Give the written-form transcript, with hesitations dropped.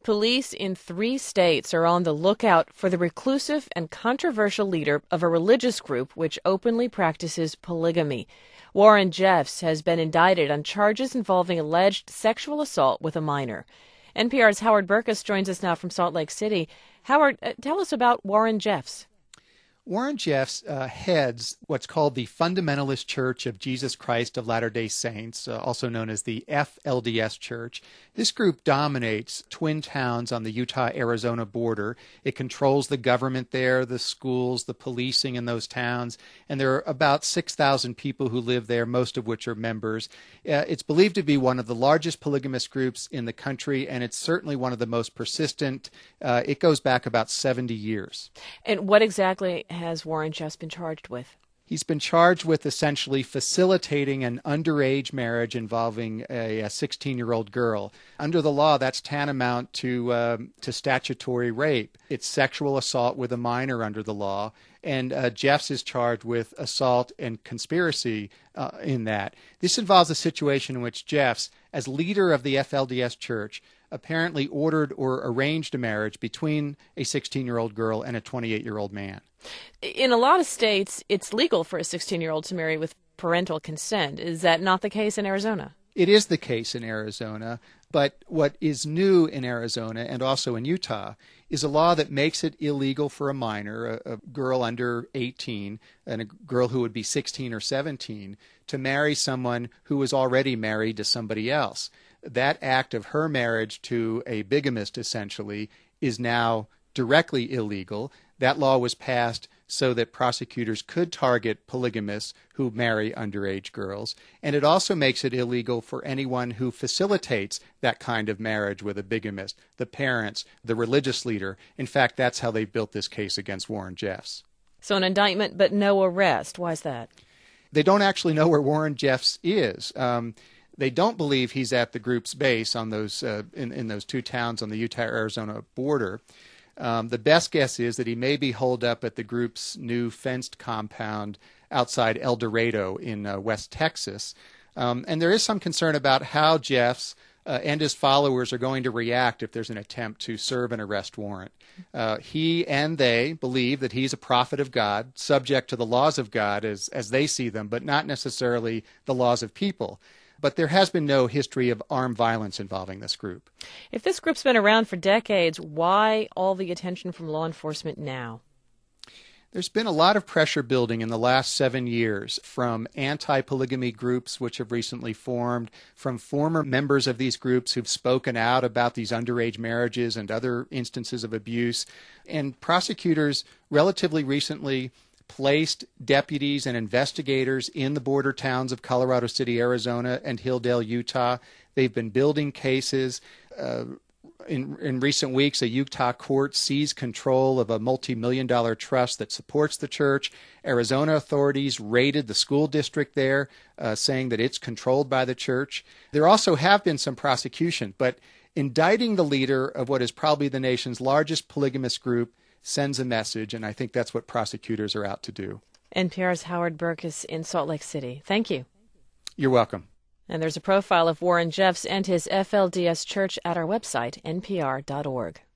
Police in 3 states are on the lookout for the reclusive and controversial leader of a religious group which openly practices polygamy. Warren Jeffs has been indicted on charges involving alleged sexual assault with a minor. NPR's Howard Burkus joins us now from Salt Lake City. Howard, tell us about Warren Jeffs. Warren Jeffs heads what's called the Fundamentalist Church of Jesus Christ of Latter-day Saints, also known as the FLDS Church. This group dominates twin towns on the Utah-Arizona border. It controls the government there, the schools, the policing in those towns, and there are about 6,000 people who live there, most of which are members. It's believed to be one of the largest polygamous groups in the country, and it's certainly one of the most persistent. It goes back about 70 years. And what exactly has Warren Jeffs been charged with? He's been charged with essentially facilitating an underage marriage involving a 16-year-old girl. Under the law, that's tantamount to statutory rape. It's sexual assault with a minor under the law, and Jeffs is charged with assault and conspiracy in that. This involves a situation in which Jeffs, as leader of the FLDS Church, apparently ordered or arranged a marriage between a 16-year-old girl and a 28-year-old man. In a lot of states, it's legal for a 16-year-old to marry with parental consent. Is that not the case in Arizona? It is the case in Arizona, but what is new in Arizona and also in Utah is a law that makes it illegal for a minor, a girl under 18, and a girl who would be 16 or 17, to marry someone who was already married to somebody else. That act of her marriage to a bigamist, essentially, is now directly illegal. That law was passed so that prosecutors could target polygamists who marry underage girls. And it also makes it illegal for anyone who facilitates that kind of marriage with a bigamist, the parents, the religious leader. In fact, that's how they built this case against Warren Jeffs. So an indictment but no arrest. Why is that? They don't actually know where Warren Jeffs is. They don't believe he's at the group's base on those in those 2 towns on the Utah-Arizona border. The best guess is that he may be holed up at the group's new fenced compound outside El Dorado in West Texas. And there is some concern about how Jeffs and his followers are going to react if there's an attempt to serve an arrest warrant. He and they believe that he's a prophet of God, subject to the laws of God as they see them, but not necessarily the laws of people. But there has been no history of armed violence involving this group. If this group's been around for decades, why all the attention from law enforcement now? There's been a lot of pressure building in the last 7 years from anti-polygamy groups which have recently formed, from former members of these groups who've spoken out about these underage marriages and other instances of abuse. And prosecutors relatively recently placed deputies and investigators in the border towns of Colorado City, Arizona, and Hilldale, Utah. They've been building cases. In recent weeks, a Utah court seized control of a multi-million-dollar trust that supports the church. Arizona authorities raided the school district there, saying that it's controlled by the church. There also have been some prosecution, but indicting the leader of what is probably the nation's largest polygamous group sends a message, and I think that's what prosecutors are out to do. NPR's Howard Burkus in Salt Lake City. Thank you. You're welcome. And there's a profile of Warren Jeffs and his FLDS Church at our website, npr.org.